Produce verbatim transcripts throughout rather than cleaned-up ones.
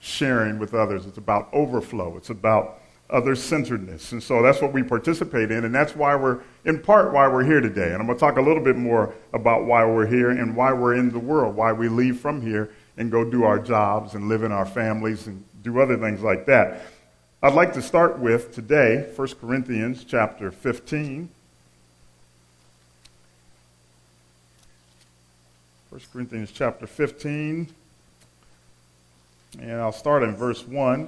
sharing with others. It's about overflow. It's about other-centeredness. And so that's what we participate in, and that's why we're, in part, why we're here today. And I'm going to talk a little bit more about why we're here and why we're in the world, why we leave from here and go do our jobs and live in our families and do other things like that. I'd like to start with today, First Corinthians chapter fifteen. First Corinthians chapter fifteen, and I'll start in verse one.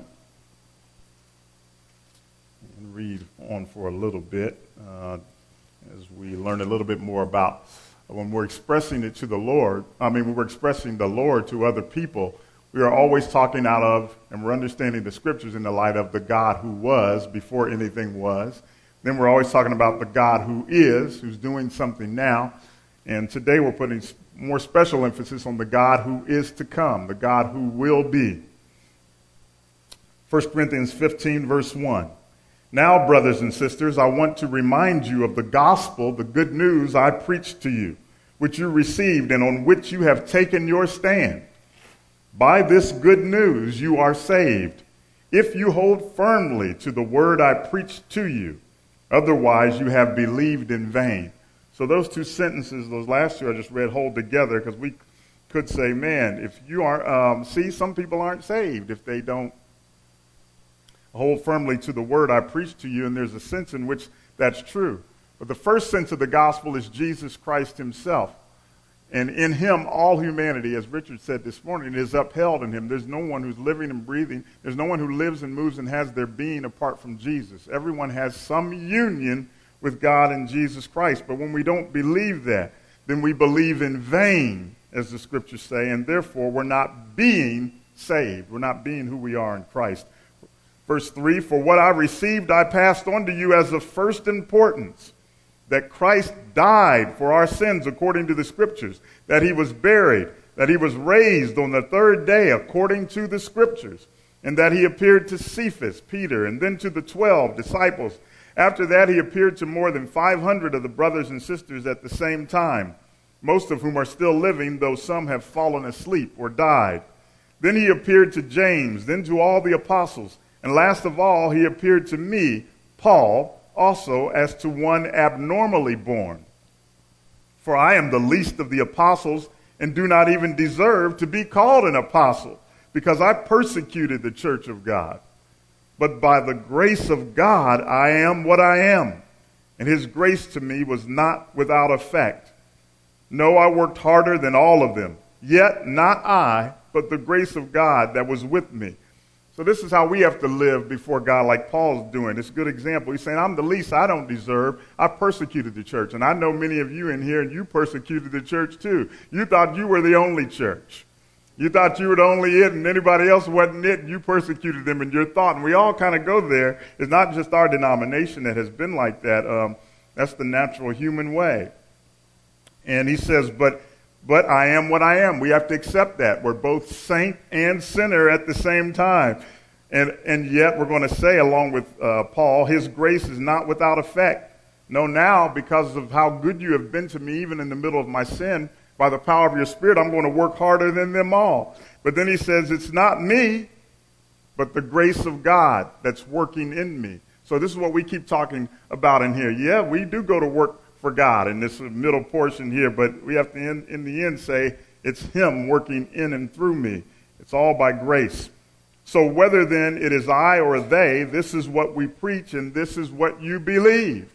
And read on for a little bit uh, as we learn a little bit more about when we're expressing it to the Lord. I mean, when we're expressing the Lord to other people, we are always talking out of, and we're understanding the scriptures in the light of the God who was before anything was. Then we're always talking about the God who is, who's doing something now. And today we're putting more special emphasis on the God who is to come, the God who will be. First Corinthians fifteen, verse one. Now, brothers and sisters, I want to remind you of the gospel, the good news I preached to you, which you received and on which you have taken your stand. By this good news you are saved, if you hold firmly to the word I preached to you. Otherwise, you have believed in vain. So those two sentences, those last two I just read, hold together, because we could say, man, if you are, um, see, some people aren't saved if they don't hold firmly to the word I preached to you, and there's a sense in which that's true. But the first sense of the gospel is Jesus Christ himself. And in him, all humanity, as Richard said this morning, is upheld in him. There's no one who's living and breathing. There's no one who lives and moves and has their being apart from Jesus. Everyone has some union with God and Jesus Christ. But when we don't believe that, then we believe in vain, as the scriptures say, and therefore we're not being saved. We're not being who we are in Christ. Verse three, for what I received I passed on to you as of first importance, that Christ died for our sins according to the scriptures, that he was buried, that he was raised on the third day according to the scriptures, and that he appeared to Cephas, Peter, and then to the twelve disciples. After that he appeared to more than five hundred of the brothers and sisters at the same time, most of whom are still living, though some have fallen asleep or died. Then he appeared to James, then to all the apostles. And last of all, he appeared to me, Paul, also as to one abnormally born. For I am the least of the apostles and do not even deserve to be called an apostle, because I persecuted the church of God. But by the grace of God, I am what I am. And his grace to me was not without effect. No, I worked harder than all of them. Yet not I, but the grace of God that was with me. So this is how we have to live before God, like Paul's doing. It's a good example. He's saying, I'm the least I don't deserve. I persecuted the church. And I know many of you in here, and you persecuted the church too. You thought you were the only church. You thought you were the only it, and anybody else wasn't it, and you persecuted them in your thought. And we all kind of go there. It's not just our denomination that has been like that. Um, that's the natural human way. And he says, but But I am what I am. We have to accept that. We're both saint and sinner at the same time. And and yet we're going to say, along with uh, Paul, his grace is not without effect. No, now, because of how good you have been to me, even in the middle of my sin, by the power of your Spirit, I'm going to work harder than them all. But then he says, it's not me, but the grace of God that's working in me. So this is what we keep talking about in here. Yeah, we do go to work for God in this middle portion here, but we have to, in, in the end, say it's him working in and through me. It's all by grace. So whether then it is I or they, this is what we preach and this is what you believed.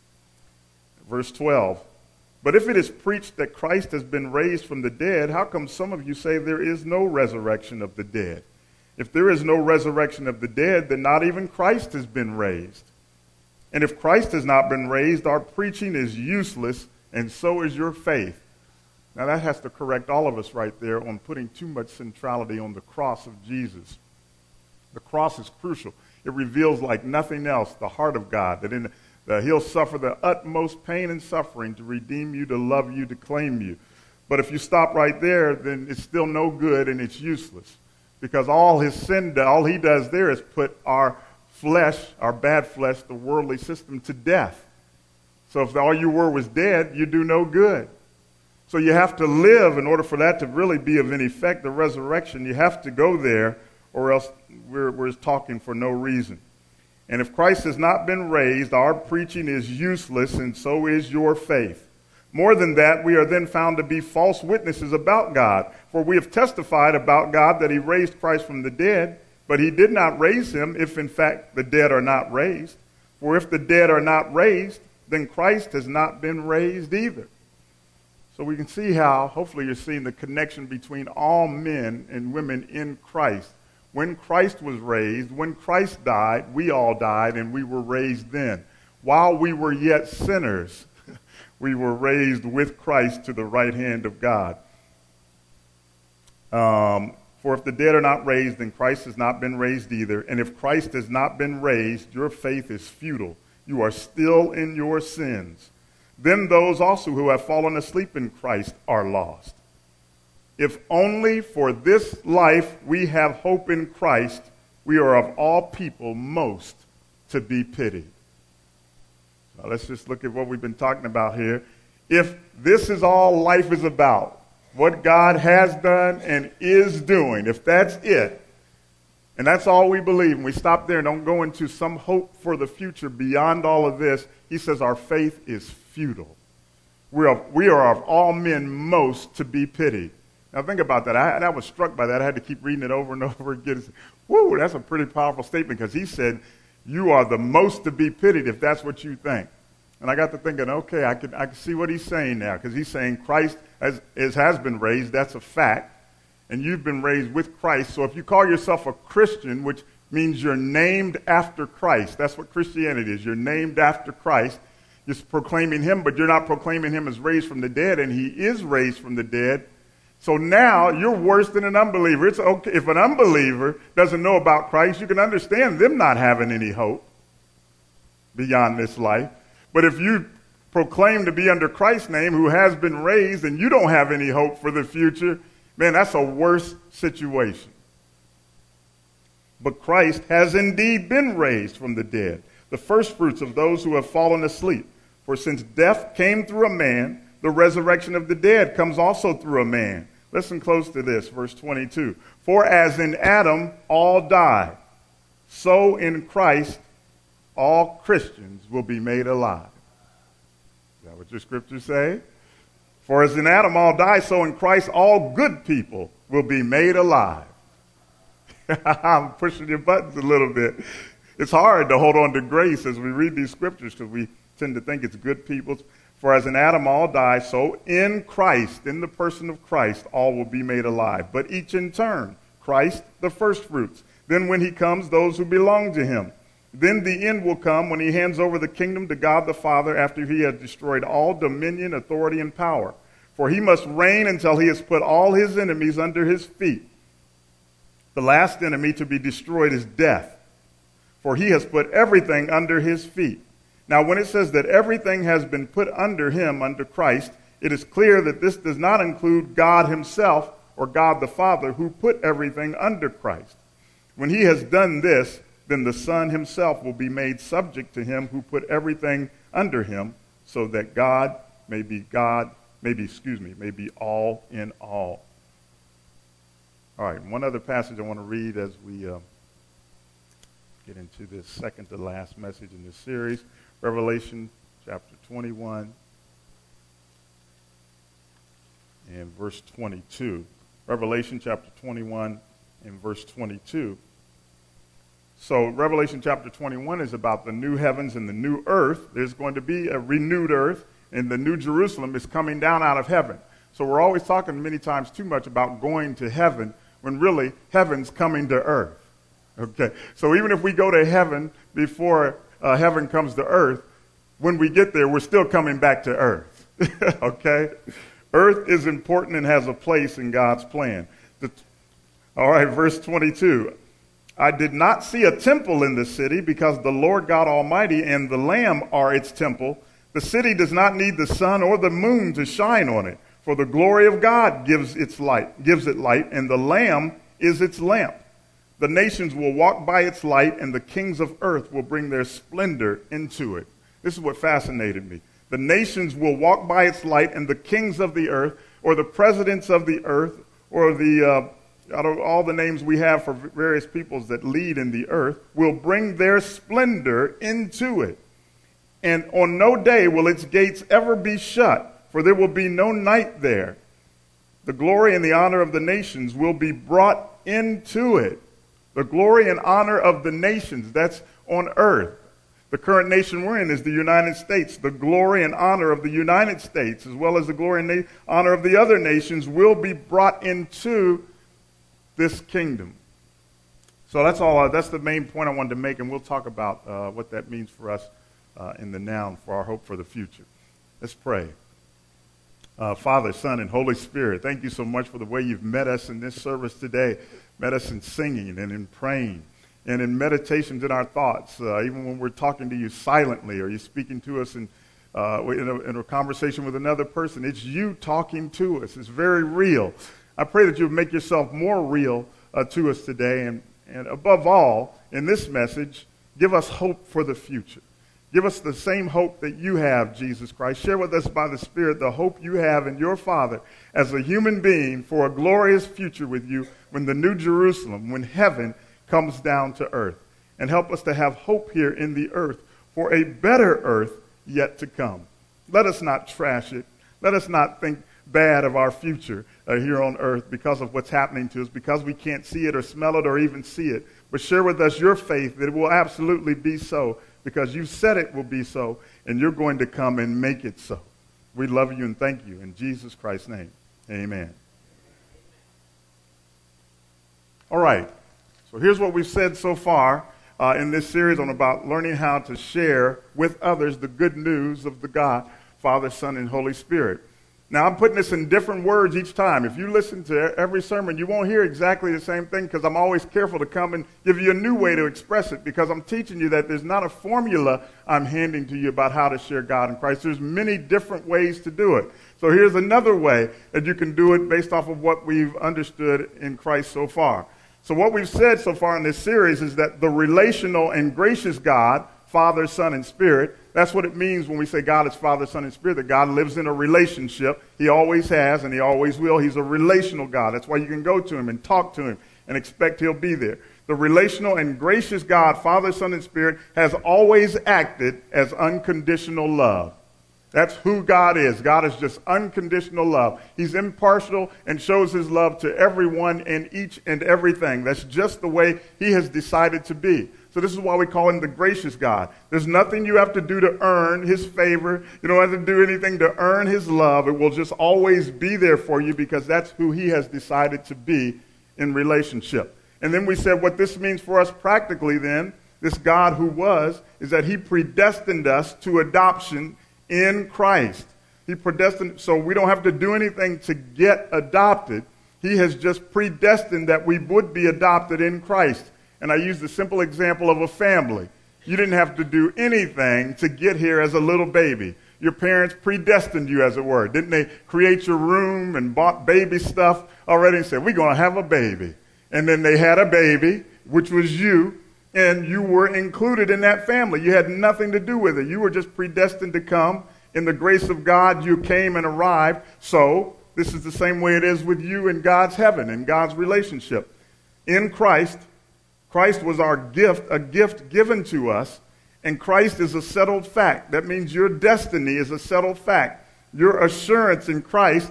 Verse twelve, but if it is preached that Christ has been raised from the dead, how come some of you say there is no resurrection of the dead? If there is no resurrection of the dead, then not even Christ has been raised. And if Christ has not been raised, our preaching is useless, and so is your faith. Now that has to correct all of us right there on putting too much centrality on the cross of Jesus. The cross is crucial. It reveals like nothing else the heart of God, that in the, he'll suffer the utmost pain and suffering to redeem you, to love you, to claim you. But if you stop right there, then it's still no good and it's useless. Because all his sin, all he does there is put our flesh, our bad flesh, the worldly system, to death. So if all you were was dead, you do no good. So you have to live in order for that to really be of any effect, the resurrection. You have to go there or else we're, we're talking for no reason. And if Christ has not been raised, our preaching is useless, and so is your faith. More than that, we are then found to be false witnesses about God, for we have testified about God that he raised Christ from the dead, but he did not raise him if in fact the dead are not raised. For if the dead are not raised, then Christ has not been raised either. So we can see how, hopefully you're seeing the connection between all men and women in Christ. When Christ was raised, when Christ died, we all died, and we were raised then. While we were yet sinners, we were raised with Christ to the right hand of God. Um, for if the dead are not raised, then Christ has not been raised either. And if Christ has not been raised, your faith is futile. You are still in your sins. Then those also who have fallen asleep in Christ are lost. If only for this life we have hope in Christ, we are of all people most to be pitied. Now let's just look at what we've been talking about here. If this is all life is about, what God has done and is doing, if that's it, and that's all we believe, and we stop there and don't go into some hope for the future beyond all of this, he says our faith is futile. We are, we are of all men most to be pitied. Now think about that. I, I was struck by that. I had to keep reading it over and over again. Woo, that's a pretty powerful statement, because he said, you are the most to be pitied if that's what you think. And I got to thinking, okay, I can I can see what he's saying now, because he's saying Christ has, is, has been raised. That's a fact. And you've been raised with Christ. So if you call yourself a Christian, which means you're named after Christ, that's what Christianity is. You're named after Christ. You're proclaiming him, but you're not proclaiming him as raised from the dead, and he is raised from the dead. So now you're worse than an unbeliever. It's okay if an unbeliever doesn't know about Christ, you can understand them not having any hope beyond this life. But if you proclaim to be under Christ's name, who has been raised, and you don't have any hope for the future, man, that's a worse situation. But Christ has indeed been raised from the dead, the firstfruits of those who have fallen asleep. For since death came through a man, the resurrection of the dead comes also through a man. Listen close to this, verse twenty-two. For as in Adam all die, so in Christ all Christians will be made alive. Is that what your scriptures say? For as in Adam all die, so in Christ all good people will be made alive. I'm pushing your buttons a little bit. It's hard to hold on to grace as we read these scriptures, because we tend to think it's good people. For as in Adam all die, so in Christ, in the person of Christ, all will be made alive. But each in turn, Christ the firstfruits. Then when he comes, those who belong to him. Then the end will come when he hands over the kingdom to God the Father after he has destroyed all dominion, authority, and power. For he must reign until he has put all his enemies under his feet. The last enemy to be destroyed is death, for he has put everything under his feet. Now, when it says that everything has been put under him, under Christ, it is clear that this does not include God himself or God the Father, who put everything under Christ. When he has done this, then the Son himself will be made subject to him who put everything under him, so that God may be God, maybe, excuse me, may be all in all. All right, one other passage I want to read as we uh, get into this second to last message in this series. Revelation chapter twenty-one and verse twenty-two. Revelation chapter twenty-one and verse twenty-two. So Revelation chapter twenty-one is about the new heavens and the new earth. There's going to be a renewed earth, and the new Jerusalem is coming down out of heaven. So we're always talking many times too much about going to heaven, when really heaven's coming to earth. Okay, so even if we go to heaven before uh, heaven comes to earth, when we get there, we're still coming back to earth. Okay, earth is important and has a place in God's plan. The, all right, verse twenty-two. I did not see a temple in the city, because the Lord God Almighty and the Lamb are its temple. The city does not need the sun or the moon to shine on it, for the glory of God gives its light, gives it light, and the Lamb is its lamp. The nations will walk by its light, and the kings of earth will bring their splendor into it. This is what fascinated me. The nations will walk by its light, and the kings of the earth, or the presidents of the earth, or the uh, out of all the names we have for various peoples that lead in the earth, will bring their splendor into it. And on no day will its gates ever be shut, for there will be no night there. The glory and the honor of the nations will be brought into it. The glory and honor of the nations, that's on earth. The current nation we're in is the United States. The glory and honor of the United States, as well as the glory and na- honor of the other nations, will be brought into this kingdom. So that's all. Uh, that's the main point I wanted to make, and we'll talk about uh, what that means for us uh, in the now for our hope for the future. Let's pray. Uh, Father, Son, and Holy Spirit, thank you so much for the way you've met us in this service today, met us in singing and in praying and in meditations in our thoughts, uh, even when we're talking to you silently or you're speaking to us in, uh, in, a, in a conversation with another person. It's you talking to us. It's very real. I pray that you would make yourself more real uh, to us today, and, and above all, in this message, give us hope for the future. Give us the same hope that you have, Jesus Christ. Share with us by the Spirit the hope you have in your Father as a human being for a glorious future with you when the New Jerusalem, when heaven comes down to earth. And help us to have hope here in the earth for a better earth yet to come. Let us not trash it. Let us not think bad of our future uh, here on earth because of what's happening to us, because we can't see it or smell it or even see it. But share with us your faith that it will absolutely be so, because you said it will be so, and you're going to come and make it so. We love you and thank you. In Jesus Christ's name, amen. All right. So here's what we've said so far uh, in this series on about learning how to share with others the good news of the God, Father, Son, and Holy Spirit. Now, I'm putting this in different words each time. If you listen to every sermon, you won't hear exactly the same thing, because I'm always careful to come and give you a new way to express it, because I'm teaching you that there's not a formula I'm handing to you about how to share God in Christ. There's many different ways to do it. So here's another way that you can do it based off of what we've understood in Christ so far. So what we've said so far in this series is that the relational and gracious God, Father, Son, and Spirit, that's what it means when we say God is Father, Son, and Spirit, that God lives in a relationship. He always has, and he always will. He's a relational God. That's why you can go to him and talk to him and expect he'll be there. The relational and gracious God, Father, Son, and Spirit, has always acted as unconditional love. That's who God is. God is just unconditional love. He's impartial and shows his love to everyone and each and everything. That's just the way he has decided to be. So this is why we call him the gracious God. There's nothing you have to do to earn his favor. You don't have to do anything to earn his love. It will just always be there for you, because that's who he has decided to be in relationship. And then we said what this means for us practically then, this God who was, is that he predestined us to adoption in Christ. He predestined, so we don't have to do anything to get adopted. He has just predestined that we would be adopted in Christ. And I use the simple example of a family. You didn't have to do anything to get here as a little baby. Your parents predestined you, as it were. Didn't they create your room and bought baby stuff already and said, we're going to have a baby. And then they had a baby, which was you, and you were included in that family. You had nothing to do with it. You were just predestined to come. In the grace of God, you came and arrived. So this is the same way it is with you in God's heaven, in God's relationship. In Christ, Christ was our gift, a gift given to us, and Christ is a settled fact. That means your destiny is a settled fact. Your assurance in Christ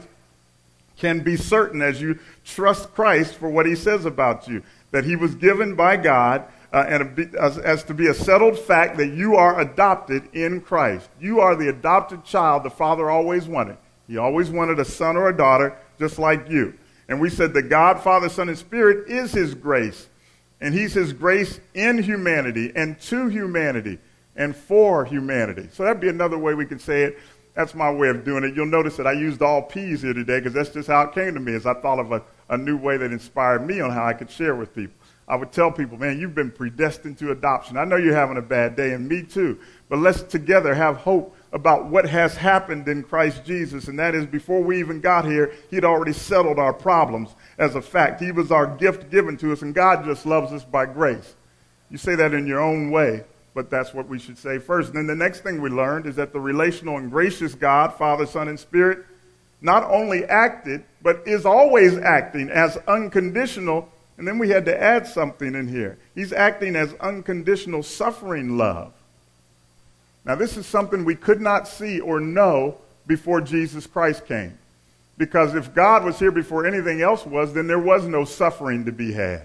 can be certain as you trust Christ for what he says about you, that he was given by God uh, and a, as, as to be a settled fact that you are adopted in Christ. You are the adopted child the Father always wanted. He always wanted a son or a daughter just like you. And we said that God, Father, Son, and Spirit is his grace. And he's his grace in humanity and to humanity and for humanity. So that'd be another way we can say it. That's my way of doing it. You'll notice that I used all P's here today, because that's just how it came to me, as I thought of a, a new way that inspired me on how I could share with people. I would tell people, man, you've been predestined to adoption. I know you're having a bad day, and me too. But let's together have hope about what has happened in Christ Jesus, and that is before we even got here, he'd already settled our problems as a fact. He was our gift given to us, and God just loves us by grace. You say that in your own way, but that's what we should say first. And then the next thing we learned is that the relational and gracious God, Father, Son, and Spirit, not only acted, but is always acting as unconditional. And then we had to add something in here. He's acting as unconditional suffering love. Now, this is something we could not see or know before Jesus Christ came. Because if God was here before anything else was, then there was no suffering to be had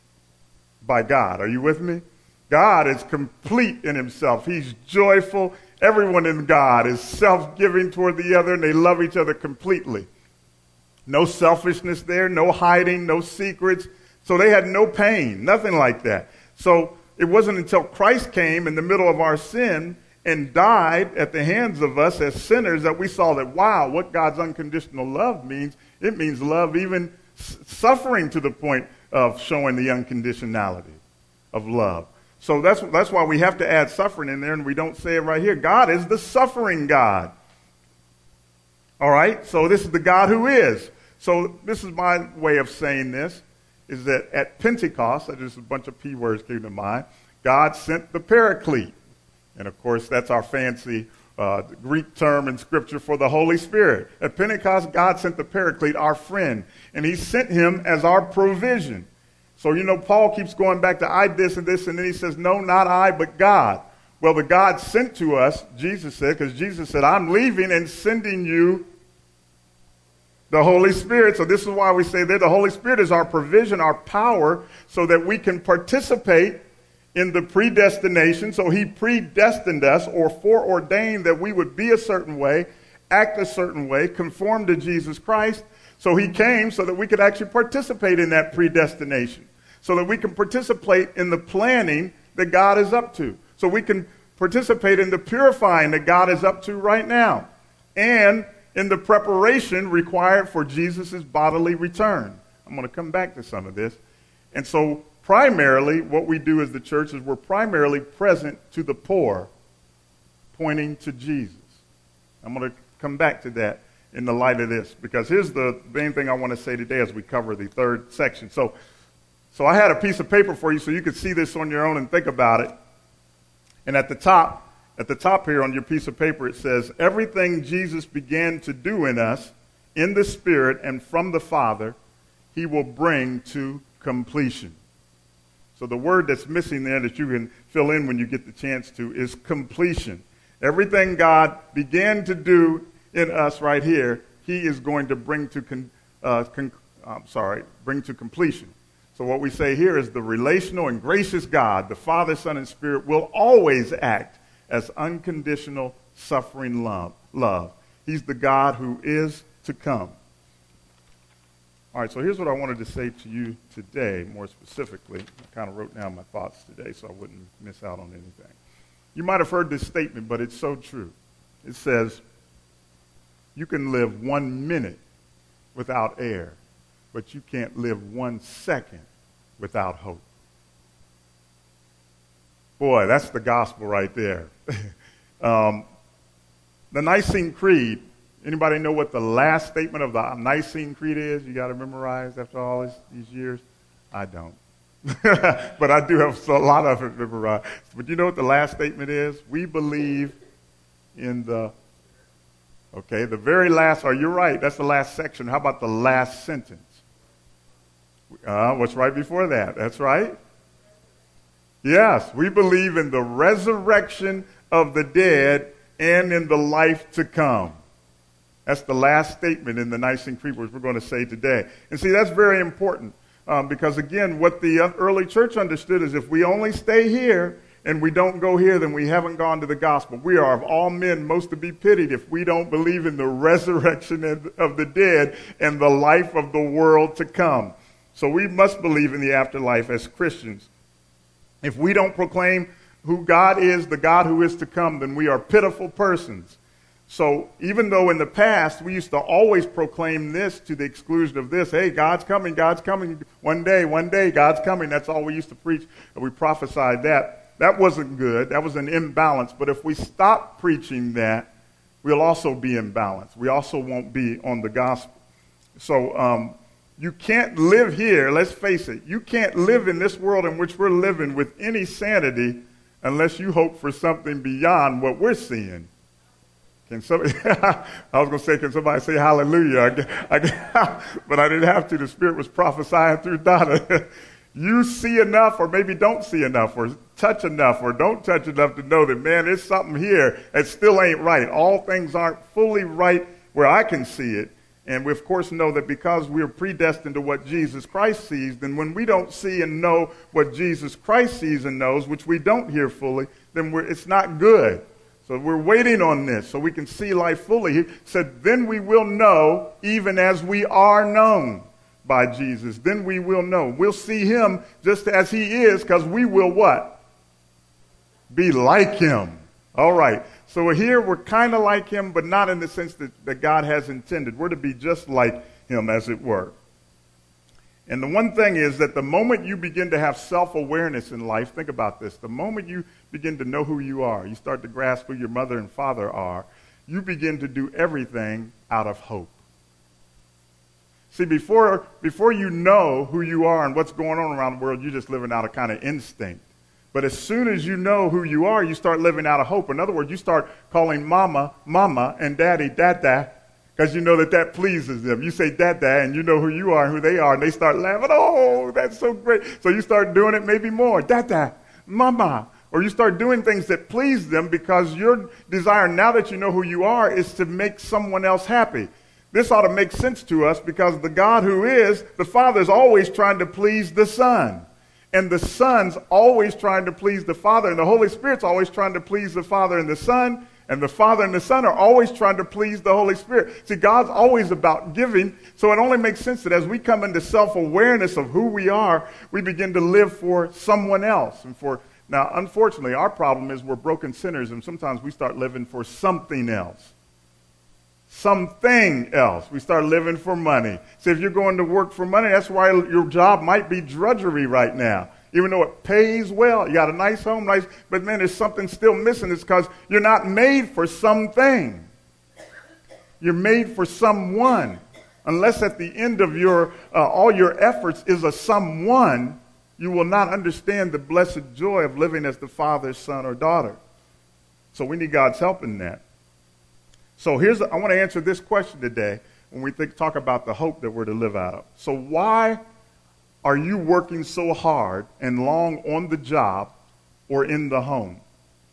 by God. Are you with me? God is complete in himself. He's joyful. Everyone in God is self-giving toward the other, and they love each other completely. No selfishness there, no hiding, no secrets. So they had no pain, nothing like that. So it wasn't until Christ came in the middle of our sin and died at the hands of us as sinners that we saw that, wow, what God's unconditional love means. It means love even s- suffering to the point of showing the unconditionality of love. So that's, that's why we have to add suffering in there, and we don't say it right here. God is the suffering God. All right? So this is the God who is. So this is my way of saying this, is that at Pentecost, just a bunch of P words came to mind, God sent the Paraclete. And of course, that's our fancy uh, Greek term in Scripture for the Holy Spirit. At Pentecost, God sent the Paraclete, our friend, and he sent him as our provision. So, you know, Paul keeps going back to I this and this, and then he says, no, not I, but God. Well, the God sent to us, Jesus said, because Jesus said, I'm leaving and sending you the Holy Spirit. So this is why we say that the Holy Spirit is our provision, our power, so that we can participate in the predestination. So he predestined us or foreordained that we would be a certain way, act a certain way, conform to Jesus Christ. So he came so that we could actually participate in that predestination, so that we can participate in the planning that God is up to. So we can participate in the purifying that God is up to right now, and in the preparation required for Jesus' bodily return. I'm going to come back to some of this. And so primarily what we do as the church is we're primarily present to the poor, pointing to Jesus. I'm going to come back to that in the light of this, because here's the main thing I want to say today as we cover the third section. So, so I had a piece of paper for you so you could see this on your own and think about it. And at the top, at the top here on your piece of paper, it says, everything Jesus began to do in us, in the Spirit and from the Father, he will bring to completion. So the word that's missing there that you can fill in when you get the chance to is completion. Everything God began to do in us right here, he is going to bring to con, uh, con, I'm sorry, bring to completion. So what we say here is the relational and gracious God, the Father, Son, and Spirit, will always act as unconditional suffering love. love. He's the God who is to come. All right, so here's what I wanted to say to you today, more specifically. I kind of wrote down my thoughts today so I wouldn't miss out on anything. You might have heard this statement, but it's so true. It says, you can live one minute without air, but you can't live one second without hope. Boy, that's the gospel right there. um, the Nicene Creed, anybody know what the last statement of the Nicene Creed is? You got to memorize after all this, these years? I don't. But I do have a lot of it memorized. But you know what the last statement is? We believe in the, okay, the very last, oh, you're right, that's the last section. How about the last sentence? Uh, what's right before that? That's right. Yes, we believe in the resurrection of the dead and in the life to come. That's the last statement in the Nicene Creed, which we're going to say today. And see, that's very important um, because, again, what the early church understood is if we only stay here and we don't go here, then we haven't gone to the gospel. We are of all men most to be pitied if we don't believe in the resurrection of the dead and the life of the world to come. So we must believe in the afterlife as Christians. If we don't proclaim who God is, the God who is to come, then we are pitiful persons. So even though in the past we used to always proclaim this to the exclusion of this, hey, God's coming, God's coming, one day, one day, God's coming. That's all we used to preach, and we prophesied that. That wasn't good. That was an imbalance. But if we stop preaching that, we'll also be imbalanced. We also won't be on the gospel. So um, you can't live here, let's face it, you can't live in this world in which we're living with any sanity unless you hope for something beyond what we're seeing. Can somebody, I was going to say, can somebody say hallelujah? I, I, but I didn't have to. The Spirit was prophesying through Donna. You see enough, or maybe don't see enough, or touch enough, or don't touch enough to know that, man, there's something here that still ain't right. All things aren't fully right where I can see it. And we, of course, know that because we're predestined to what Jesus Christ sees, then when we don't see and know what Jesus Christ sees and knows, which we don't hear fully, then we're, it's not good. So we're waiting on this so we can see life fully. He said, then we will know even as we are known by Jesus. Then we will know. We'll see him just as he is, because we will what? Be like him. All right. So here we're kind of like him, but not in the sense that, that God has intended. We're to be just like him, as it were. And the one thing is that the moment you begin to have self-awareness in life, think about this, the moment you begin to know who you are, you start to grasp who your mother and father are, you begin to do everything out of hope. See, before, before you know who you are and what's going on around the world, you're just living out of kind of instinct. But as soon as you know who you are, you start living out of hope. In other words, you start calling mama, mama, and daddy, dada, because you know that that pleases them. You say dada, and you know who you are and who they are, and they start laughing. Oh, that's so great. So you start doing it maybe more. Dada, mama. Or you start doing things that please them because your desire, now that you know who you are, is to make someone else happy. This ought to make sense to us because the God who is, the Father is always trying to please the Son. And the Son's always trying to please the Father. And the Holy Spirit's always trying to please the Father and the Son. And the Father and the Son are always trying to please the Holy Spirit. See, God's always about giving. So it only makes sense that as we come into self-awareness of who we are, we begin to live for someone else. And for Now, unfortunately, our problem is we're broken sinners. And sometimes we start living for something else. Something else. We start living for money. So if you're going to work for money, that's why your job might be drudgery right now. Even though it pays well, you got a nice home, nice, but man, there's something still missing. It's because you're not made for something. You're made for someone. Unless at the end of your uh, all your efforts is a someone, you will not understand the blessed joy of living as the father, son, or daughter. So we need God's help in that. So here's, I want to answer this question today when we think, talk about the hope that we're to live out of. So why are you working so hard and long on the job or in the home?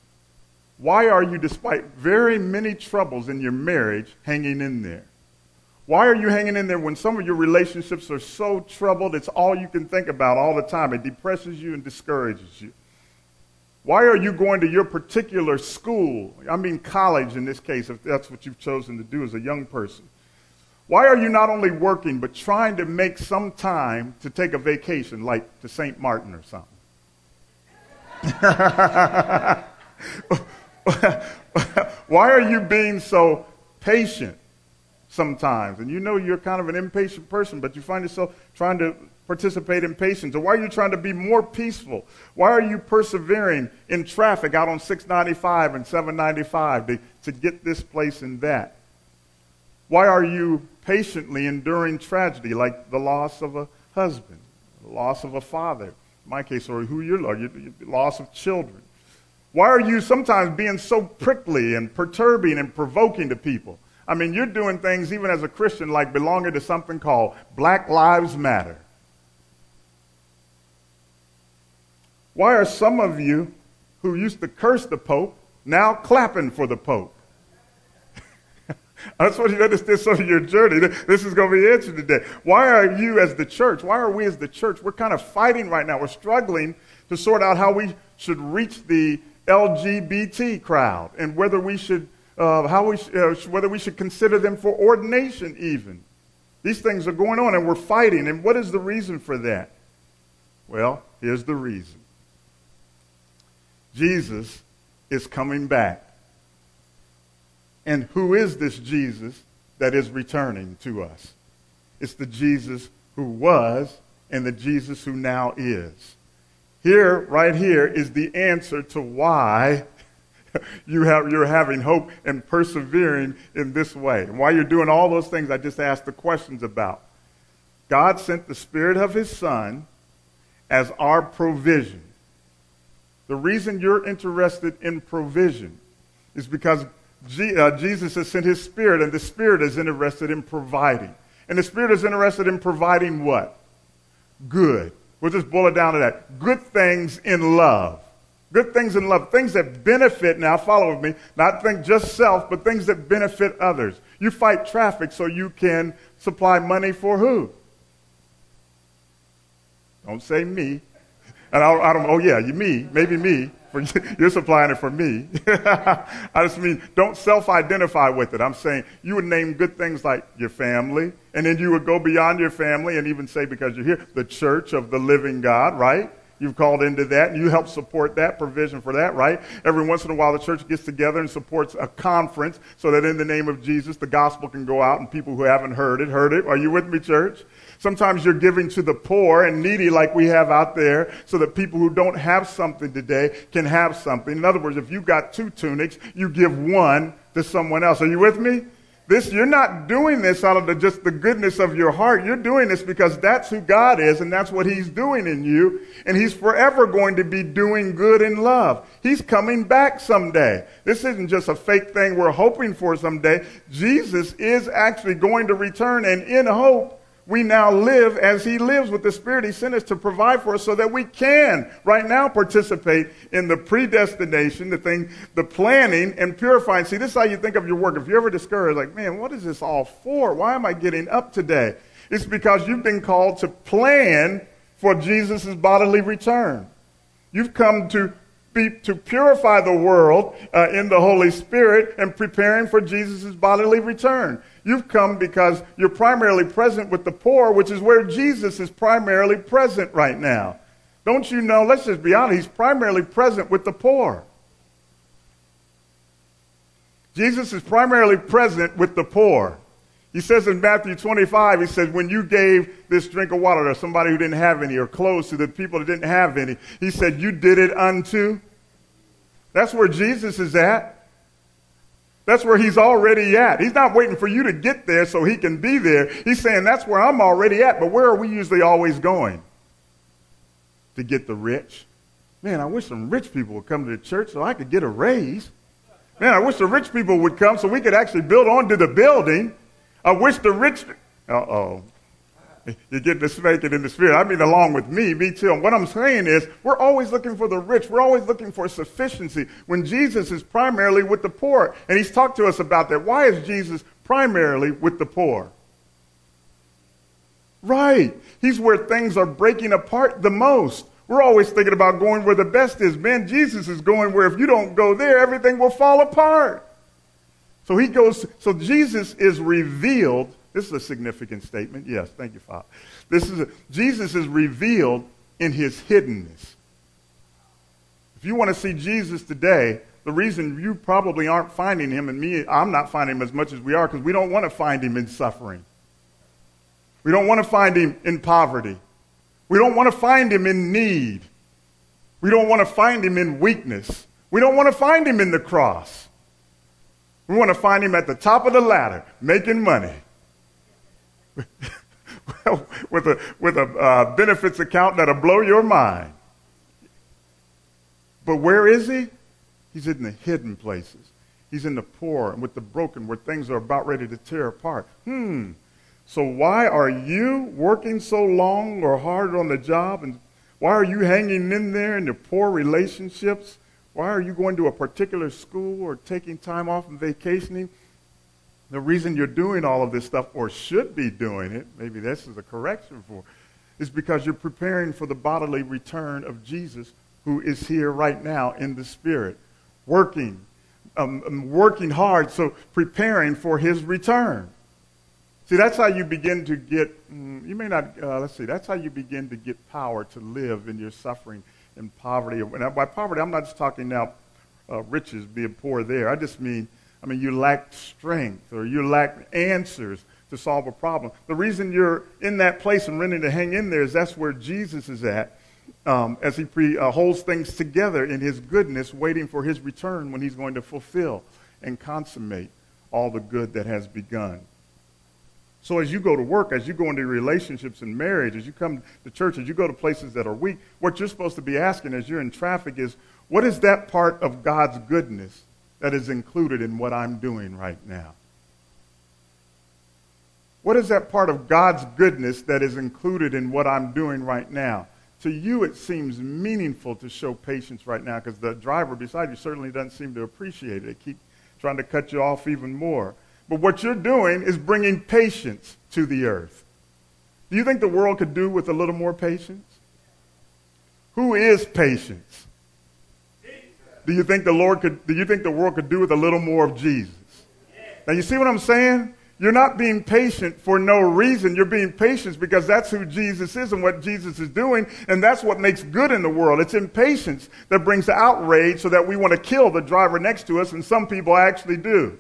Why are you, despite very many troubles in your marriage, hanging in there? Why are you hanging in there when some of your relationships are so troubled, it's all you can think about all the time? It depresses you and discourages you. Why are you going to your particular school? I mean college in this case, if that's what you've chosen to do as a young person. Why are you not only working, but trying to make some time to take a vacation, like to Saint Martin or something? Why are you being so patient sometimes? And you know you're kind of an impatient person, but you find yourself trying to participate in patience. Or why are you trying to be more peaceful? Why are you persevering in traffic out on six ninety-five and seven ninety-five to, to get this place and that? Why are you patiently enduring tragedy like the loss of a husband, the loss of a father, in my case, or who you're, or the loss of children? Why are you sometimes being so prickly and perturbing and provoking to people? I mean, you're doing things even as a Christian like belonging to something called Black Lives Matter. Why are some of you who used to curse the Pope now clapping for the Pope? I just want you to understand some of your journey. This is going to be answered today. Why are you as the church, why are we as the church, we're kind of fighting right now. We're struggling to sort out how we should reach the L G B T crowd and whether we should, uh, how we, uh, whether we should consider them for ordination even. These things are going on and we're fighting. And what is the reason for that? Well, here's the reason. Jesus is coming back. And who is this Jesus that is returning to us? It's the Jesus who was and the Jesus who now is. Here, right here, is the answer to why you have, you're having hope and persevering in this way. And why you're doing all those things I just asked the questions about. God sent the Spirit of His Son as our provision. The reason you're interested in provision is because G, uh, Jesus has sent his Spirit, and the Spirit is interested in providing. And the Spirit is interested in providing what? Good. We'll just boil it down to that. Good things in love. Good things in love. Things that benefit, now follow with me, not think just self, but things that benefit others. You fight traffic so you can supply money for who? Don't say me. And I, I don't, oh yeah, you me, maybe me. For you're supplying it for me. I just mean, don't self-identify with it. I'm saying you would name good things like your family, and then you would go beyond your family and even say, because you're here, the church of the living God, right? You've called into that, and you help support that, provision for that, right? Every once in a while, the church gets together and supports a conference so that in the name of Jesus, the gospel can go out and people who haven't heard it, heard it. Are you with me, church? Sometimes you're giving to the poor and needy like we have out there so that people who don't have something today can have something. In other words, if you've got two tunics, you give one to someone else. Are you with me? This, you're not doing this out of the, just the goodness of your heart. You're doing this because that's who God is, and that's what he's doing in you. And he's forever going to be doing good in love. He's coming back someday. This isn't just a fake thing we're hoping for someday. Jesus is actually going to return, and in hope, we now live as he lives with the Spirit he sent us to provide for us so that we can right now participate in the predestination, the thing, the planning and purifying. See, this is how you think of your work. If you're ever discouraged, like, man, what is this all for? Why am I getting up today? It's because you've been called to plan for Jesus' bodily return. You've come to be, to purify the world uh, in the Holy Spirit and preparing for Jesus' bodily return. You've come because you're primarily present with the poor, which is where Jesus is primarily present right now. Don't you know, let's just be honest, he's primarily present with the poor. Jesus is primarily present with the poor. He says in Matthew twenty-five, he says, when you gave this drink of water to somebody who didn't have any, or clothes to the people that didn't have any, he said, you did it unto. That's where Jesus is at. That's where he's already at. He's not waiting for you to get there so he can be there. He's saying, that's where I'm already at. But where are we usually always going? To get the rich. Man, I wish some rich people would come to the church so I could get a raise. Man, I wish the rich people would come so we could actually build onto the building. I wish the rich... Uh-oh. You're getting the spanking in the spirit. I mean, along with me, me too. And what I'm saying is, we're always looking for the rich. We're always looking for sufficiency when Jesus is primarily with the poor. And he's talked to us about that. Why is Jesus primarily with the poor? Right. He's where things are breaking apart the most. We're always thinking about going where the best is. Man, Jesus is going where if you don't go there, everything will fall apart. So he goes, so Jesus is revealed. This is a significant statement. Yes, thank you, Father. This is a, Jesus is revealed in his hiddenness. If you want to see Jesus today, the reason you probably aren't finding him, and me, I'm not finding him as much as we are, because we don't want to find him in suffering. We don't want to find him in poverty. We don't want to find him in need. We don't want to find him in weakness. We don't want to find him in the cross. We want to find him at the top of the ladder, making money. with a with a uh, benefits account that'll blow your mind. But where is he? He's in the hidden places. He's in the poor and with the broken, where things are about ready to tear apart. Hmm. So why are you working so long or hard on the job? And why are you hanging in there in the poor relationships? Why are you going to a particular school or taking time off and vacationing? The reason you're doing all of this stuff, or should be doing it, maybe this is a correction for, is because you're preparing for the bodily return of Jesus, who is here right now in the Spirit, working, um, working hard, so preparing for his return. See, that's how you begin to get, you may not, uh, let's see, that's how you begin to get power to live in your suffering and poverty. And by poverty, I'm not just talking now uh, riches, being poor there. I just mean, I mean, you lack strength or you lack answers to solve a problem. The reason you're in that place and ready to hang in there is that's where Jesus is at um, as he pre, uh, holds things together in his goodness, waiting for his return when he's going to fulfill and consummate all the good that has begun. So as you go to work, as you go into relationships and marriage, as you come to church, as you go to places that are weak, what you're supposed to be asking as you're in traffic is, what is that part of God's goodness that is included in what I'm doing right now? What is that part of God's goodness that is included in what I'm doing right now? To you, it seems meaningful to show patience right now because the driver beside you certainly doesn't seem to appreciate it. They keep trying to cut you off even more. But what you're doing is bringing patience to the earth. Do you think the world could do with a little more patience? Who is patience? Do you think the Lord could, do you think the world could do with a little more of Jesus? Now you see what I'm saying? You're not being patient for no reason. You're being patient because that's who Jesus is and what Jesus is doing, and that's what makes good in the world. It's impatience that brings the outrage so that we want to kill the driver next to us, and some people actually do.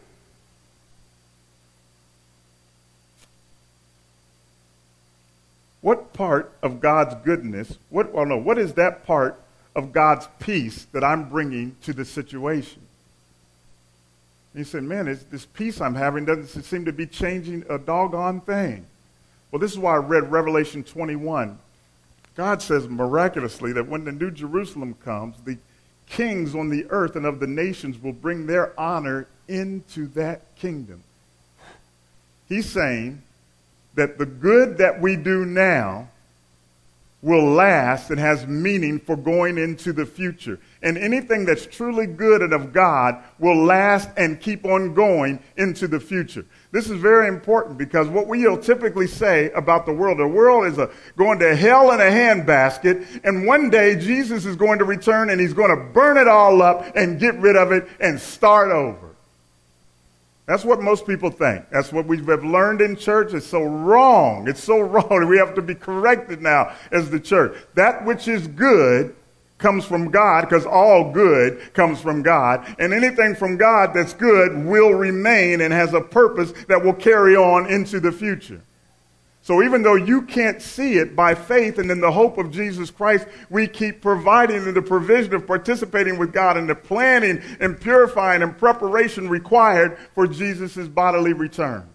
What part of God's goodness, what, well, no, what is that part of God's peace that I'm bringing to the situation? And he said, man, it's, this peace I'm having doesn't seem to be changing a doggone thing. Well, this is why I read Revelation twenty-one. God says miraculously that when the New Jerusalem comes, the kings on the earth and of the nations will bring their honor into that kingdom. He's saying that the good that we do now will last and has meaning for going into the future. And anything that's truly good and of God will last and keep on going into the future. This is very important because what we'll typically say about the world, the world is a, going to hell in a handbasket, and one day Jesus is going to return and he's going to burn it all up and get rid of it and start over. That's what most people think. That's what we've learned in church. It's so wrong. It's so wrong. We have to be corrected now as the church. That which is good comes from God because all good comes from God. And anything from God that's good will remain and has a purpose that will carry on into the future. So even though you can't see it by faith and in the hope of Jesus Christ, we keep providing in the provision of participating with God in the planning and purifying and preparation required for Jesus' bodily return.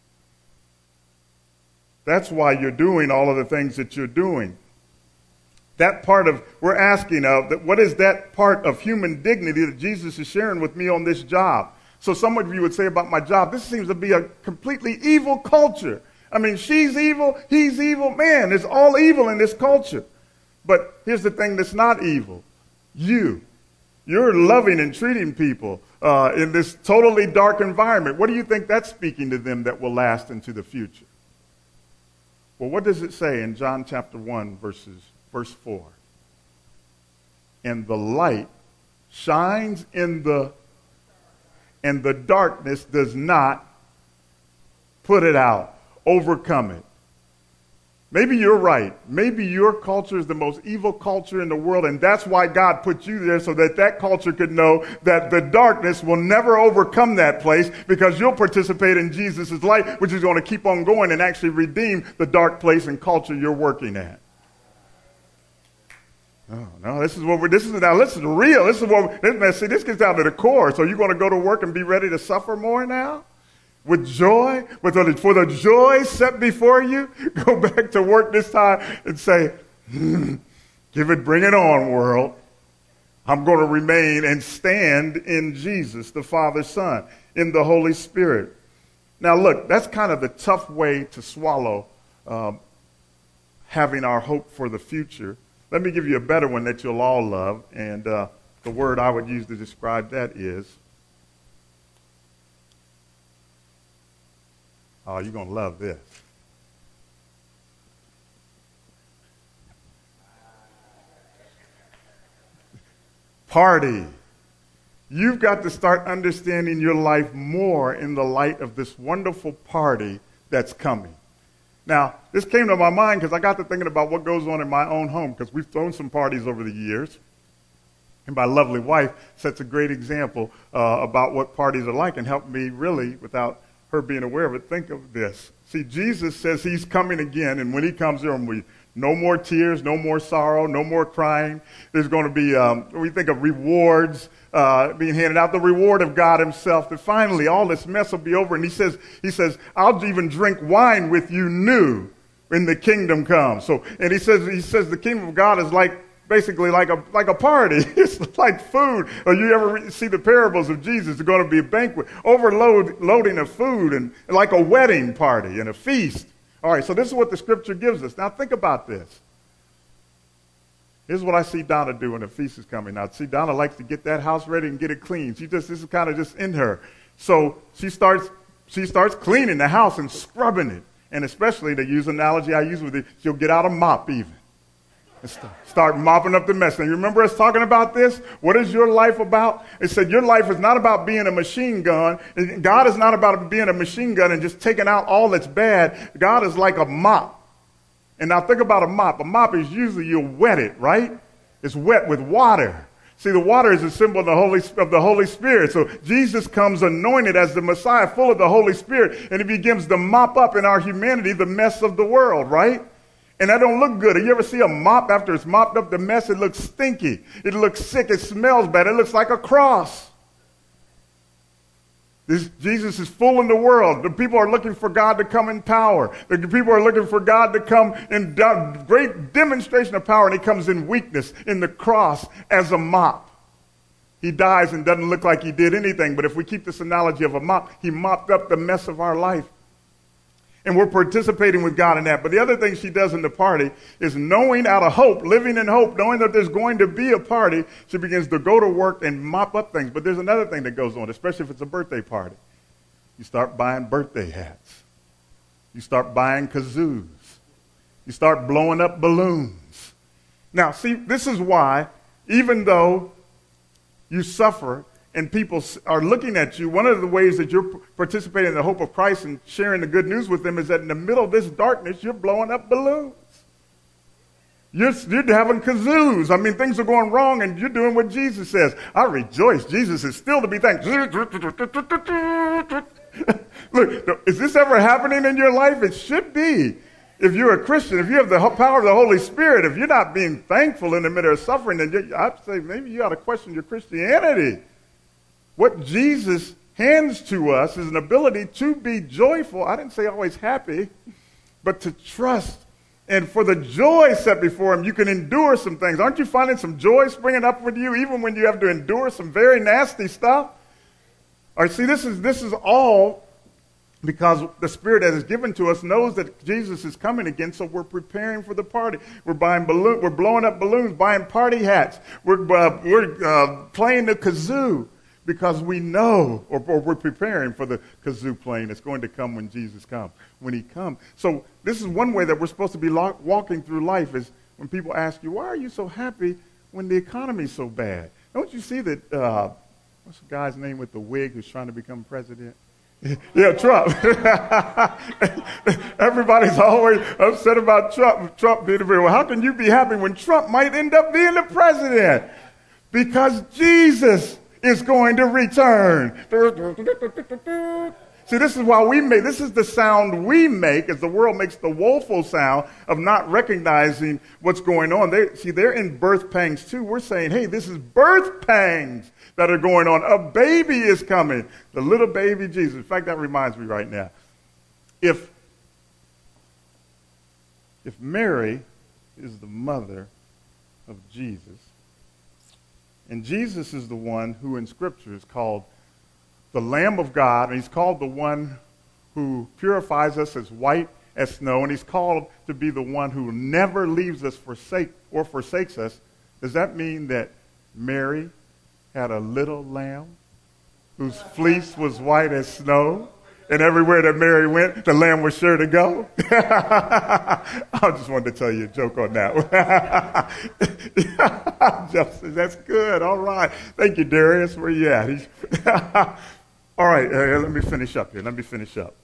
That's why you're doing all of the things that you're doing. That part of, we're asking of, that what is that part of human dignity that Jesus is sharing with me on this job? So some of you would say about my job, this seems to be a completely evil culture. I mean, she's evil, he's evil. Man, it's all evil in this culture. But here's the thing that's not evil. You. You're loving and treating people uh, in this totally dark environment. What do you think that's speaking to them that will last into the future? Well, what does it say in John chapter one, verses, verse four? And the light shines in the, and the darkness does not put it out. Overcome it. Maybe you're right. Maybe your culture is the most evil culture in the world, and that's why God put you there so that that culture could know that the darkness will never overcome that place because you'll participate in Jesus' light, which is going to keep on going and actually redeem the dark place and culture you're working at. Oh, no, this is what we're, this is, now this is real. This is what, this, see, this gets down to the core. So you're going to go to work and be ready to suffer more now? With joy, with the, for the joy set before you, go back to work this time and say, hmm, give it, bring it on, world. I'm going to remain and stand in Jesus, the Father, Son, in the Holy Spirit. Now, look, that's kind of the tough way to swallow um, having our hope for the future. Let me give you a better one that you'll all love, and uh, the word I would use to describe that is, oh, you're going to love this. Party. You've got to start understanding your life more in the light of this wonderful party that's coming. Now, this came to my mind because I got to thinking about what goes on in my own home because we've thrown some parties over the years. And my lovely wife sets a great example uh, about what parties are like and helped me really, without her being aware of it, think of this. See, Jesus says he's coming again, and when he comes, there will be no more tears, no more sorrow, no more crying. There's going to be, um, we think of rewards uh, being handed out, the reward of God himself, that finally all this mess will be over. And he says, he says, I'll even drink wine with you new when the kingdom comes. So, and he says, he says the kingdom of God is like basically like a like a party. It's like food. Or you ever re- see the parables of Jesus? It's going to be a banquet, overload loading of food, and like a wedding party and a feast. All right, so this is what the scripture gives us. Now think about this. Here's what I see Donna do when the feast is coming. Now, see, Donna likes to get that house ready and get it clean. She just, this is kind of just in her. So she starts, she starts cleaning the house and scrubbing it. And especially, to use an analogy I use with it, she'll get out a mop even. And start, start mopping up the mess. Now, you remember us talking about this? What is your life about? It said your life is not about being a machine gun. God is not about being a machine gun and just taking out all that's bad. God is like a mop. And now think about a mop. A mop is usually you wet it, right? It's wet with water. See, the water is a symbol of the Holy of the Holy Spirit. So Jesus comes anointed as the Messiah, full of the Holy Spirit, and he begins to mop up in our humanity the mess of the world, right? And that don't look good. You ever see a mop after it's mopped up the mess? It looks stinky. It looks sick. It smells bad. It looks like a cross. This, Jesus is full in the world. The people are looking for God to come in power. The people are looking for God to come in de- great demonstration of power, and he comes in weakness, in the cross, as a mop. He dies and doesn't look like he did anything, but if we keep this analogy of a mop, he mopped up the mess of our life. And we're participating with God in that. But the other thing she does in the party is knowing out of hope, living in hope, knowing that there's going to be a party, she begins to go to work and mop up things. But there's another thing that goes on, especially if it's a birthday party. You start buying birthday hats. You start buying kazoos. You start blowing up balloons. Now, see, this is why, even though you suffer and people are looking at you, one of the ways that you're participating in the hope of Christ and sharing the good news with them is that in the middle of this darkness, you're blowing up balloons. You're, you're having kazoos. I mean, things are going wrong, and you're doing what Jesus says. I rejoice. Jesus is still to be thanked. Look, is this ever happening in your life? It should be. If you're a Christian, if you have the power of the Holy Spirit, if you're not being thankful in the middle of suffering, then I'd say maybe you ought to question your Christianity. What Jesus hands to us is an ability to be joyful. I didn't say always happy, but to trust. And for the joy set before him, you can endure some things. Aren't you finding some joy springing up with you, even when you have to endure some very nasty stuff? All right, see, this is this is all because the Spirit that is given to us knows that Jesus is coming again, so we're preparing for the party. We're buying balloon, we're blowing up balloons, buying party hats. We're uh, we're uh, playing the kazoo. Because we know, or, or we're preparing for the kazoo playing that's going to come when Jesus comes, when he comes. So this is one way that we're supposed to be lo- walking through life is when people ask you, why are you so happy when the economy's so bad? Don't you see that, uh, what's the guy's name with the wig who's trying to become president? Yeah, Trump. Everybody's always upset about Trump. Trump being very well. How can you be happy when Trump might end up being the president? Because Jesus is going to return. See, this is why we make, this is the sound we make as the world makes the woeful sound of not recognizing what's going on. They, see, they're in birth pangs too. We're saying, hey, this is birth pangs that are going on. A baby is coming. The little baby Jesus. In fact, that reminds me right now. If, if Mary is the mother of Jesus, and Jesus is the one who in Scripture is called the Lamb of God, and he's called the one who purifies us as white as snow, and he's called to be the one who never leaves us forsake or forsakes us. Does that mean that Mary had a little lamb whose fleece was white as snow, and everywhere that Mary went, the lamb was sure to go? I just wanted to tell you a joke on that one. Justin, that's good. All right. Thank you, Darius. Where you at? He's all right. Uh, let me finish up here. Let me finish up.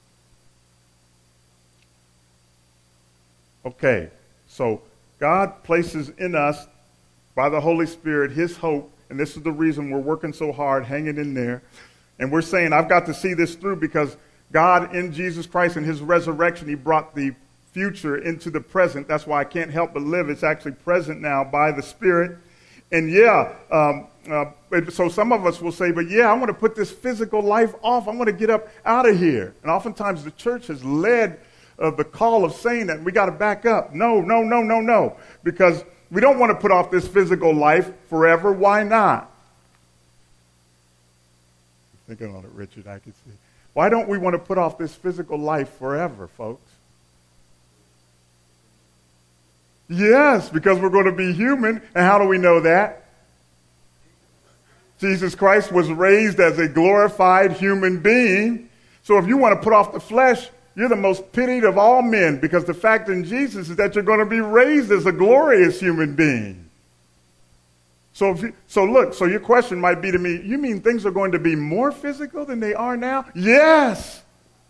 Okay. So God places in us, by the Holy Spirit, his hope, and this is the reason we're working so hard, hanging in there. And we're saying, I've got to see this through because God in Jesus Christ and his resurrection, he brought the future into the present. That's why I can't help but live. It's actually present now by the Spirit. And yeah, um, uh, so some of us will say, but yeah, I want to put this physical life off. I want to get up out of here. And oftentimes the church has led uh, the call of saying that we got to back up. No, no, no, no, no. Because We don't want to put off this physical life forever. Why not? I'm thinking on it, Richard, I can see. Why don't we want to put off this physical life forever, folks? Yes, because we're going to be human. And how do we know that? Jesus Christ was raised as a glorified human being. So if you want to put off the flesh, you're the most pitied of all men, because the fact in Jesus is that you're going to be raised as a glorious human being. So, if you, so look, so your question might be to me, you mean things are going to be more physical than they are now? Yes.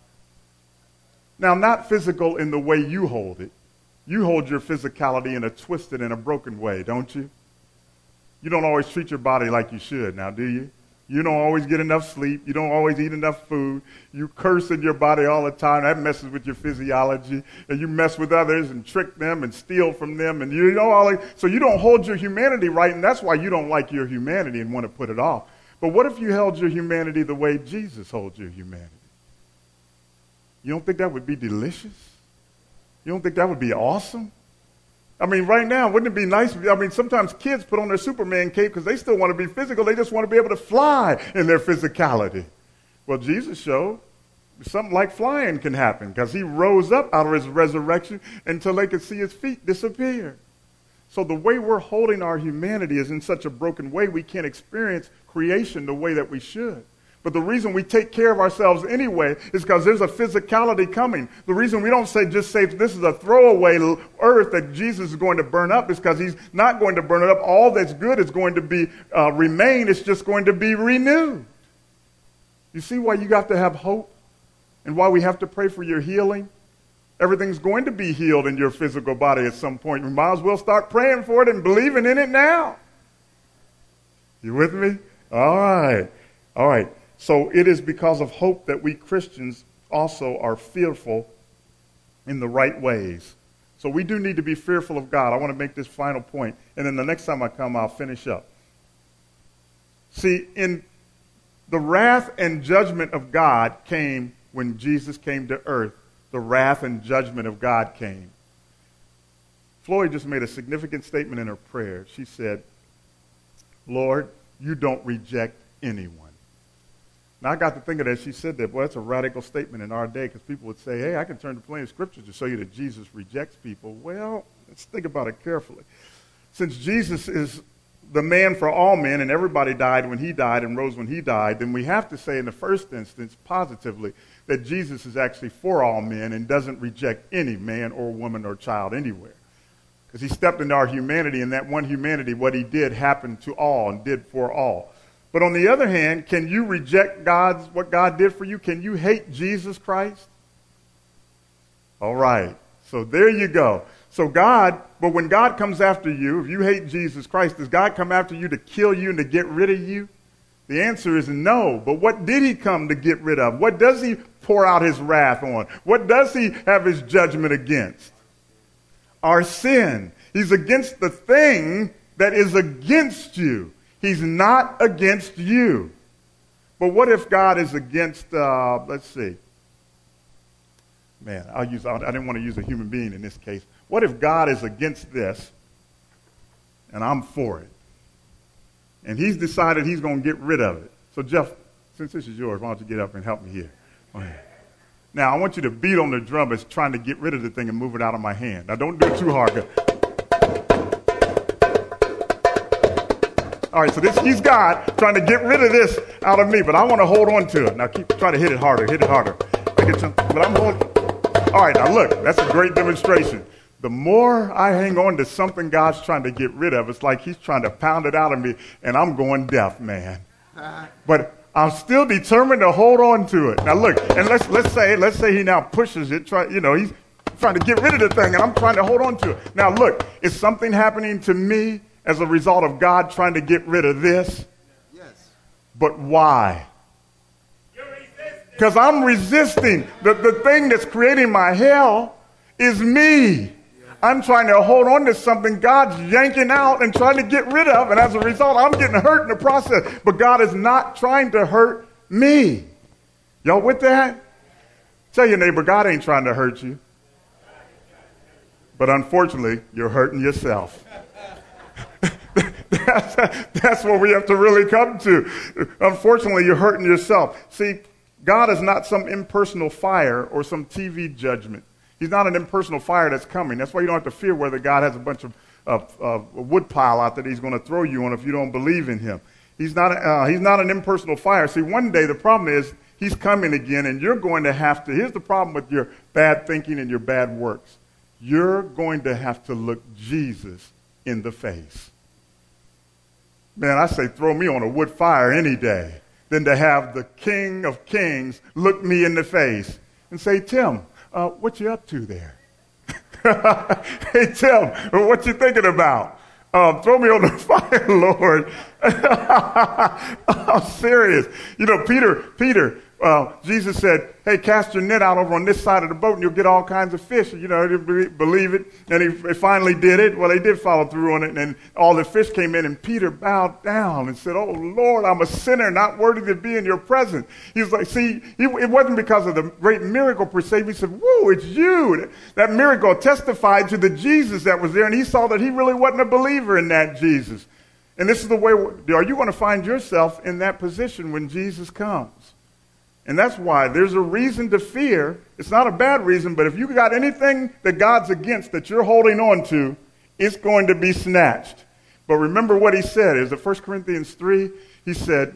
Now, not physical in the way you hold it. You hold your physicality in a twisted and a broken way, don't you? You don't always treat your body like you should now, do you? You don't always get enough sleep. You don't always eat enough food. You curse in your body all the time. That messes with your physiology. And you mess with others and trick them and steal from them. And you know all that. So you don't hold your humanity right, and that's why you don't like your humanity and want to put it off. But what if you held your humanity the way Jesus holds your humanity? You don't think that would be delicious? You don't think that would be awesome? I mean, right now, wouldn't it be nice? I mean, sometimes kids put on their Superman cape because they still want to be physical. They just want to be able to fly in their physicality. Well, Jesus showed something like flying can happen because he rose up out of his resurrection until they could see his feet disappear. So the way we're holding our humanity is in such a broken way, we can't experience creation the way that we should. But the reason we take care of ourselves anyway is because there's a physicality coming. The reason we don't say just say this is a throwaway earth that Jesus is going to burn up is because he's not going to burn it up. All that's good is going to be uh, remain. It's just going to be renewed. You see why you got to have hope and why we have to pray for your healing? Everything's going to be healed in your physical body at some point. We might as well start praying for it and believing in it now. You with me? All right. All right. So it is because of hope that we Christians also are fearful in the right ways. So we do need to be fearful of God. I want to make this final point, and then the next time I come, I'll finish up. See, in the wrath and judgment of God came when Jesus came to earth. The wrath and judgment of God came. Floyd just made a significant statement in her prayer. She said, Lord, you don't reject anyone. Now, I got to think of that. She said that. Boy, that's a radical statement in our day, because people would say, hey, I can turn to plain scriptures to show you that Jesus rejects people. Well, let's think about it carefully. Since Jesus is the man for all men, and everybody died when he died and rose when he died, then we have to say in the first instance, positively, that Jesus is actually for all men and doesn't reject any man or woman or child anywhere. Because he stepped into our humanity, and that one humanity, what he did happened to all and did for all. But on the other hand, can you reject God's what God did for you? Can you hate Jesus Christ? All right. So there you go. So God, but when God comes after you, if you hate Jesus Christ, does God come after you to kill you and to get rid of you? The answer is no. But what did he come to get rid of? What does he pour out his wrath on? What does he have his judgment against? Our sin. He's against the thing that is against you. He's not against you. But what if God is against, uh, let's see. Man, I'll use, I didn't want to use a human being in this case. What if God is against this and I'm for it? And he's decided he's going to get rid of it. So Jeff, since this is yours, why don't you get up and help me here? Okay. Now, I want you to beat on the drum as trying to get rid of the thing and move it out of my hand. Now, don't do it too hard. All right, so this, he's God trying to get rid of this out of me, but I want to hold on to it. Now, keep trying to hit it harder, hit it harder. Make it, but I'm holding. All right, now look, that's a great demonstration. The more I hang on to something God's trying to get rid of, it's like he's trying to pound it out of me, and I'm going deaf, man. But I'm still determined to hold on to it. Now look, and let's let's say let's say he now pushes it. Try, you know, he's trying to get rid of the thing, and I'm trying to hold on to it. Now look, is something happening to me as a result of God trying to get rid of this? Yes. But why? Because I'm resisting. The, the thing that's creating my hell is me. I'm trying to hold on to something God's yanking out and trying to get rid of. And as a result, I'm getting hurt in the process. But God is not trying to hurt me. Y'all with that? Tell your neighbor, God ain't trying to hurt you. But unfortunately, you're hurting yourself. That's, that's what we have to really come to. Unfortunately, you're hurting yourself. See, God is not some impersonal fire or some T V judgment. He's not an impersonal fire that's coming. That's why you don't have to fear whether God has a bunch of uh, uh, wood pile out that he's going to throw you on if you don't believe in him. He's not, uh, he's not an impersonal fire. See, one day the problem is he's coming again, and you're going to have to, here's the problem with your bad thinking and your bad works. You're going to have to look Jesus in the face. Man, I say throw me on a wood fire any day than to have the King of Kings look me in the face and say, Tim, uh, what you up to there? Hey, Tim, what you thinking about? Um, throw me on the fire, Lord. I'm serious. You know, Peter, Peter, uh, Jesus said, hey, cast your net out over on this side of the boat and you'll get all kinds of fish. You know, they believe it. And he, he finally did it. Well, they did follow through on it. And all the fish came in and Peter bowed down and said, oh, Lord, I'm a sinner, not worthy to be in your presence. He was like, see, he, it wasn't because of the great miracle per se. He said, whoa, it's you. That miracle testified to the Jesus that was there. And he saw that he really wasn't a believer in that Jesus. And this is the way, are you going to find yourself in that position when Jesus comes? And that's why there's a reason to fear. It's not a bad reason, but if you got anything that God's against that you're holding on to, it's going to be snatched. But remember what he said. Is it First Corinthians three? He said,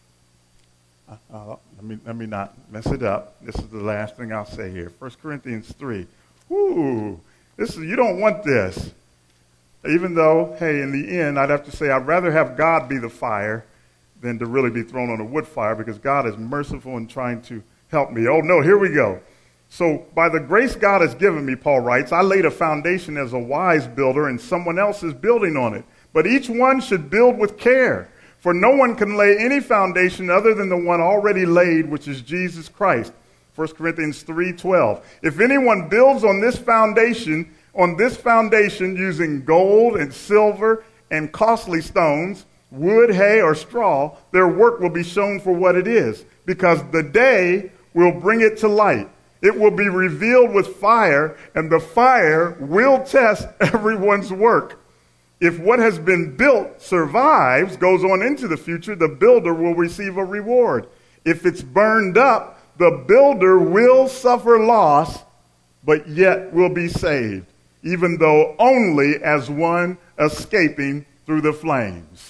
uh, uh, let me, let me not mess it up. This is the last thing I'll say here. First Corinthians three. Whoo, this is, you don't want this. Even though, hey, in the end, I'd have to say I'd rather have God be the fire than to really be thrown on a wood fire, because God is merciful in trying to help me. Oh, no, here we go. So by the grace God has given me, Paul writes, I laid a foundation as a wise builder, and someone else is building on it. But each one should build with care, for no one can lay any foundation other than the one already laid, which is Jesus Christ. First Corinthians three twelve. If anyone builds on this foundation, on this foundation using gold and silver and costly stones, wood, hay, or straw, their work will be shown for what it is, because the day will bring it to light. It will be revealed with fire, and the fire will test everyone's work. If what has been built survives, goes on into the future, the builder will receive a reward. If it's burned up, the builder will suffer loss, but yet will be saved, even though only as one escaping through the flames.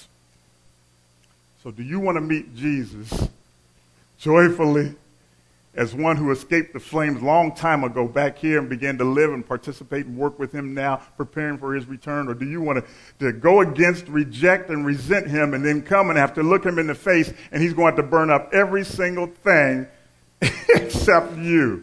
So do you want to meet Jesus joyfully as one who escaped the flames long time ago back here and began to live and participate and work with him now, preparing for his return? Or do you want to, to go against, reject, and resent him and then come and have to look him in the face and he's going to burn up every single thing except you?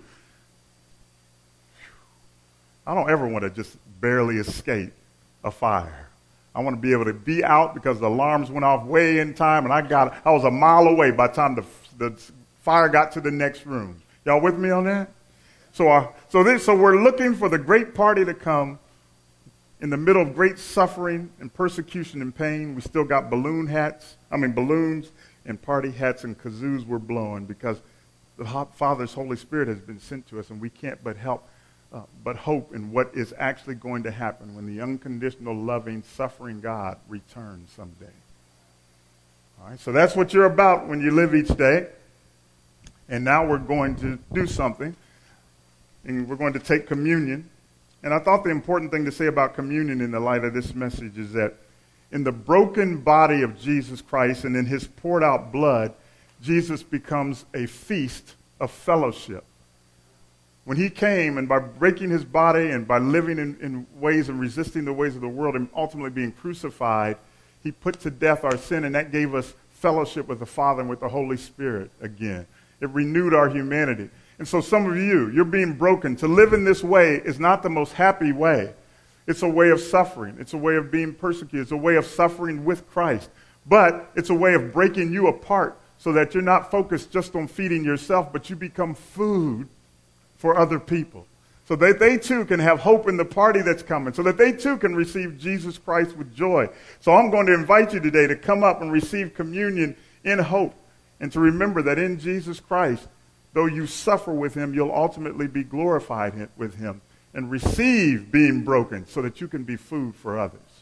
I don't ever want to just barely escape a fire. I want to be able to be out because the alarms went off way in time, and I got I was a mile away by the time the, the fire got to the next room. Y'all with me on that? So, uh, so, this, so we're looking for the great party to come in the middle of great suffering and persecution and pain. We still got balloon hats, I mean balloons and party hats and kazoos we're blowing because the Father's Holy Spirit has been sent to us, and we can't but help Uh, but hope in what is actually going to happen when the unconditional, loving, suffering God returns someday. All right, so that's what you're about when you live each day. And now we're going to do something, and we're going to take communion. And I thought the important thing to say about communion in the light of this message is that in the broken body of Jesus Christ and in his poured out blood, Jesus becomes a feast of fellowship. When he came, and by breaking his body and by living in, in ways and resisting the ways of the world and ultimately being crucified, he put to death our sin, and that gave us fellowship with the Father and with the Holy Spirit again. It renewed our humanity. And so some of you, you're being broken. To live in this way is not the most happy way. It's a way of suffering. It's a way of being persecuted. It's a way of suffering with Christ. But it's a way of breaking you apart so that you're not focused just on feeding yourself, but you become food for other people, so that they too can have hope in the party that's coming, so that they too can receive Jesus Christ with joy. So I'm going to invite you today to come up and receive communion in hope, and to remember that in Jesus Christ, though you suffer with him, you'll ultimately be glorified with him and receive being broken so that you can be food for others.